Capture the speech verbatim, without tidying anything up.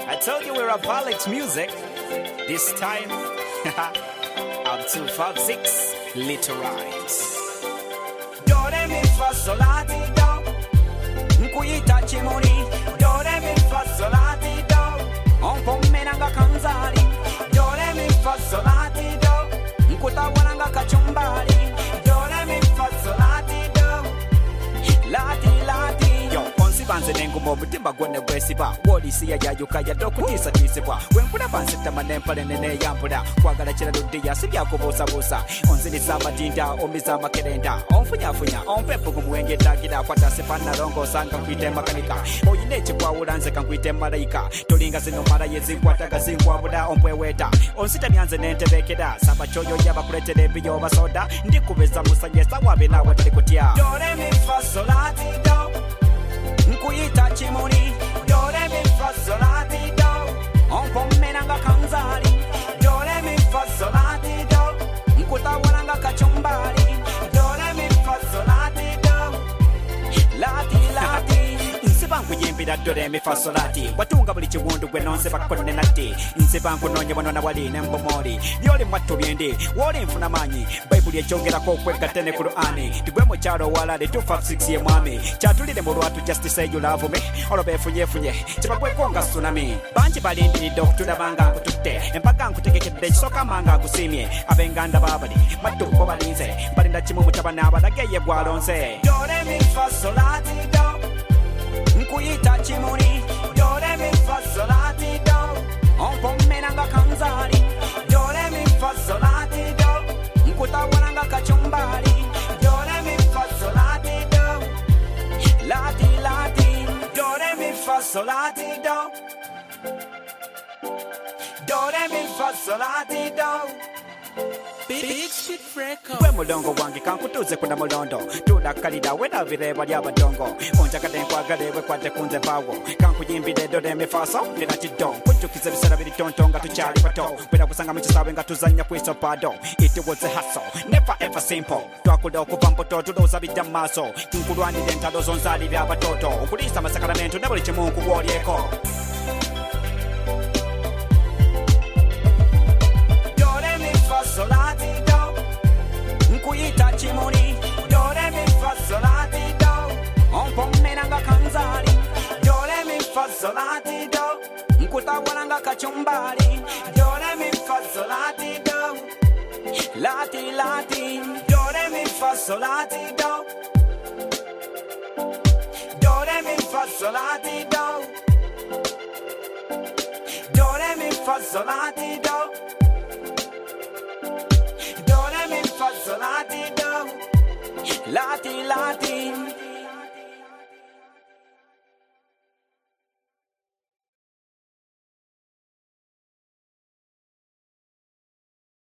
I told you we're a Alex music. This time, up two five six little rhymes. Do re mi fa sol la ti do. Nkuita chimoni. Do re mi fa sol la ti do. On po menanga kanzali. Do re mi fa sol la ti do. Nkuta wananga kachumbali. Do re mi fa sol la ti do. La ti la ti. Banze nengu mobutimba gwone bwesiba wodi siya ya yuka ya doku tisa tisibwa wenkuna bansita manempale nene yambula kwagala chira dudia sibya kubusa busa onzini sama dinda omiza makerenda onfunya funya onpepo kumwenge tagira kwata sepana rongo sanga kwite makanika oyineche kwa ulanze kankwite malaika tolinga zino mara yezi kwata gazingwa buda ompweweta onsita nyanze nentebekeda saba choyo yaba kuletele biyo basoda ndikubeza musanyesa wabe nawe talikutia do re mi fa sol la ti do. Nkuita chimoni, do re mi fa sol la ti do. On po menanga kanzali, do re mi fa sol la ti do. Nkuta wananga kachumbali, do re mi fa sol la ti do. La ti la ti. Nsibangu yimbira do re mi fa sol la ti. Watunga buli chiwundu gwe nonse bakone nati. Nsibangu nonye wanona wali nembomori. Byoli mwatu byendi, woli nfuna manyi. Bible yechongera ko kweka tene Qur'ani. Tigwe mu charo wala de two five six ye mwami. Chatulire mu lwatu just say you love me. Olobe funye funye. Chibagwe konga tsunami. Banji balindi doctor banga kututte. Empaka nkutegekedde soka manga kusimye. Abenganda babali. Matuko balinze. Balinda chimu mutabana abadageye gwalonze. Do re mi fa sol la ti do. Nkuita chimoni. Do re mi fa sol la ti do. On po menanga kanzali. Do re mi fa sol la ti do. Nkuta wananga kachumbali. Do re mi fa sol la ti do. La ti la ti. Do re mi fa sol la ti do. Do re mi fa sol la ti do. Big shit record. Gwe mulongo wange kankutuze kuna mulondo tudakalida wena vireba lya badongo onjakade nkwagale bwe kwate kunze bawo kankuyimbide do re mi fa sol nina chido kujukize bisera biri tontonga tuchali pato bwera kusanga mu kisabe nga tuzanya kwiso pado it was a hustle never ever simple twakuda okuva mpoto tudoza bijja maso tunkulwanire entalo zonzali bya batoto okulisa masakalamento ne buli kimu nkugwolyeko. Sol la ti do. Nkuita chimoni. Do re mi fa sol la ti do. On po menanga kanzali. Do re mi fa sol la ti do. Nkuta wananga kachumbali. Do re mi fa sol la ti do. La ti la ti. Do re mi fa sol la ti do. Do re mi fa sol la ti do. Do re mi fa sol la ti do. Do re mi fa sol la ti do. La ti la ti.